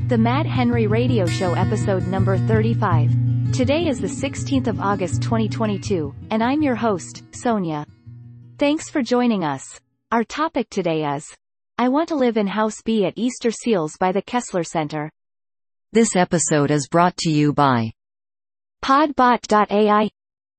The Matt Henry Radio Show episode number 35. Today is the 16th of August 2022, and I'm your host, Sonia. Thanks for joining us. Our topic today is, I want to live in House B at Easter Seals by the Kessler Center. This episode is brought to you by Podbot.ai.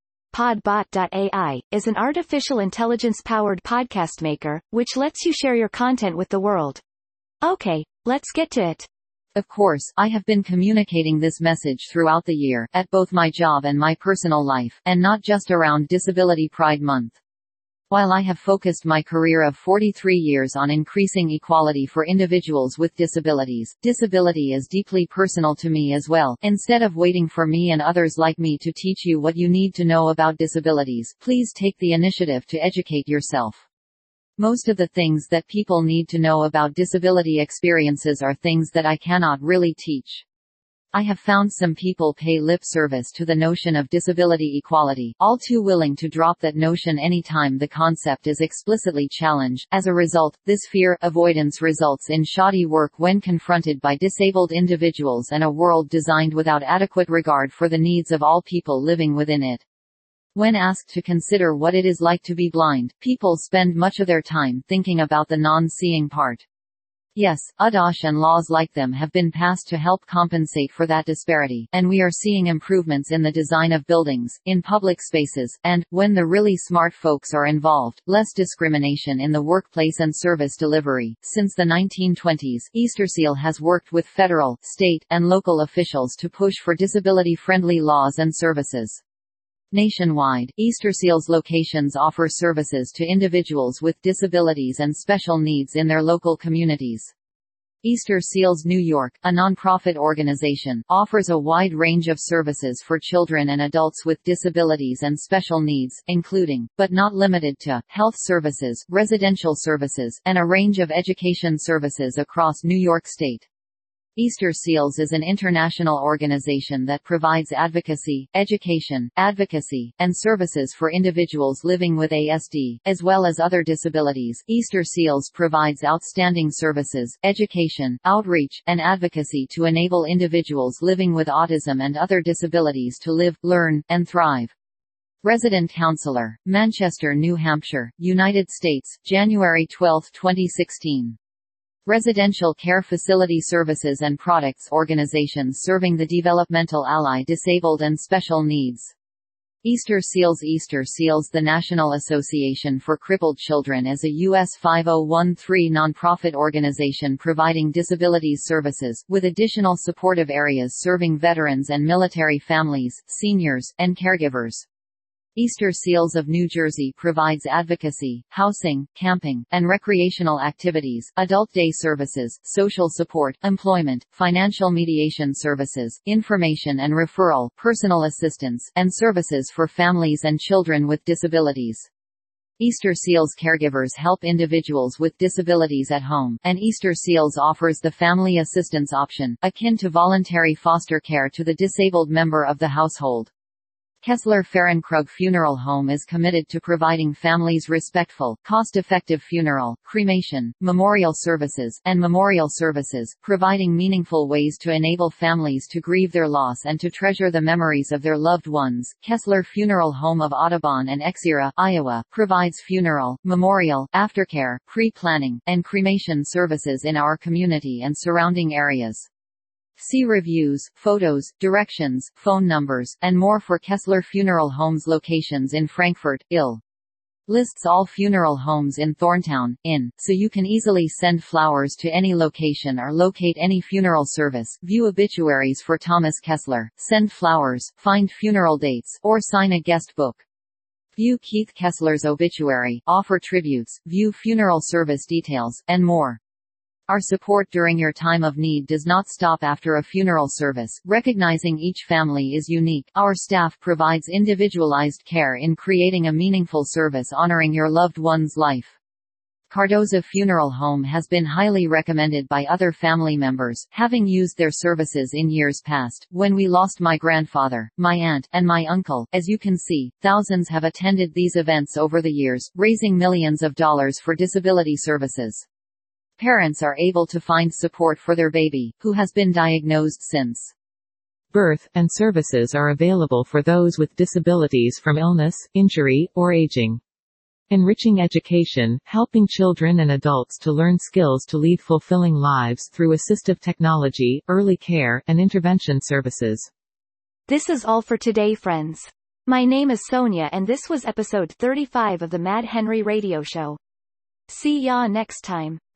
Podbot.ai is an artificial intelligence-powered podcast maker, which lets you share your content with the world. Okay, let's get to it. Of course, I have been communicating this message throughout the year, at both my job and my personal life, and not just around Disability Pride Month. While I have focused my career of 43 years on increasing equality for individuals with disabilities, disability is deeply personal to me as well. Instead of waiting for me and others like me to teach you what you need to know about disabilities, please take the initiative to educate yourself. Most of the things that people need to know about disability experiences are things that I cannot really teach. I have found some people pay lip service to the notion of disability equality, all too willing to drop that notion anytime the concept is explicitly challenged. As a result, this fear avoidance results in shoddy work when confronted by disabled individuals and a world designed without adequate regard for the needs of all people living within it. When asked to consider what it is like to be blind, people spend much of their time thinking about the non-seeing part. Yes, UDOSH and laws like them have been passed to help compensate for that disparity, and we are seeing improvements in the design of buildings, in public spaces, and, when the really smart folks are involved, less discrimination in the workplace and service delivery. Since the 1920s, Easterseal has worked with federal, state, and local officials to push for disability-friendly laws and services. Nationwide, Easterseal's locations offer services to individuals with disabilities and special needs in their local communities. Easter Seals New York, a nonprofit organization, offers a wide range of services for children and adults with disabilities and special needs, including, but not limited to, health services, residential services, and a range of education services across New York State. Easter Seals is an international organization that provides advocacy, education, advocacy, and services for individuals living with ASD, as well as other disabilities. Easter Seals provides outstanding services, education, outreach, and advocacy to enable individuals living with autism and other disabilities to live, learn, and thrive. Resident Counselor, Manchester, New Hampshire, United States, January 12, 2016. Residential Care Facility Services and Products organizations serving the developmental ally disabled and special needs. Easter Seals. The National Association for Crippled Children is a U.S. 5013 nonprofit organization providing disabilities services, with additional supportive areas serving veterans and military families, seniors, and caregivers. Easter Seals of New Jersey provides advocacy, housing, camping, and recreational activities, adult day services, social support, employment, financial mediation services, information and referral, personal assistance, and services for families and children with disabilities. Easter Seals caregivers help individuals with disabilities at home, and Easter Seals offers the family assistance option, akin to voluntary foster care to the disabled member of the household. Kessler Fahrenkrug Funeral Home is committed to providing families respectful, cost-effective funeral, cremation, memorial services, providing meaningful ways to enable families to grieve their loss and to treasure the memories of their loved ones. Kessler Funeral Home of Audubon and Exira, Iowa, provides funeral, memorial, aftercare, pre-planning, and cremation services in our community and surrounding areas. See reviews, photos, directions, phone numbers, and more for Kessler Funeral Homes locations in Frankfurt, Ill. Lists all funeral homes in Thorntown, Inn, so you can easily send flowers to any location or locate any funeral service, view obituaries for Thomas Kessler, send flowers, find funeral dates, or sign a guest book. View Keith Kessler's obituary, offer tributes, view funeral service details, and more. Our support during your time of need does not stop after a funeral service. Recognizing each family is unique, our staff provides individualized care in creating a meaningful service honoring your loved one's life. Cardoza Funeral Home has been highly recommended by other family members, having used their services in years past. When we lost my grandfather, my aunt, and my uncle, as you can see, thousands have attended these events over the years, raising millions of dollars for disability services. parents are able to find support for their baby, who has been diagnosed since birth, and services are available for those with disabilities from illness, injury, or aging. Enriching education, helping children and adults to learn skills to lead fulfilling lives through assistive technology, early care, and intervention services. This is all for today, friends. My name is Sonia and this was episode 35 of the Mad Henry Radio Show. See ya next time.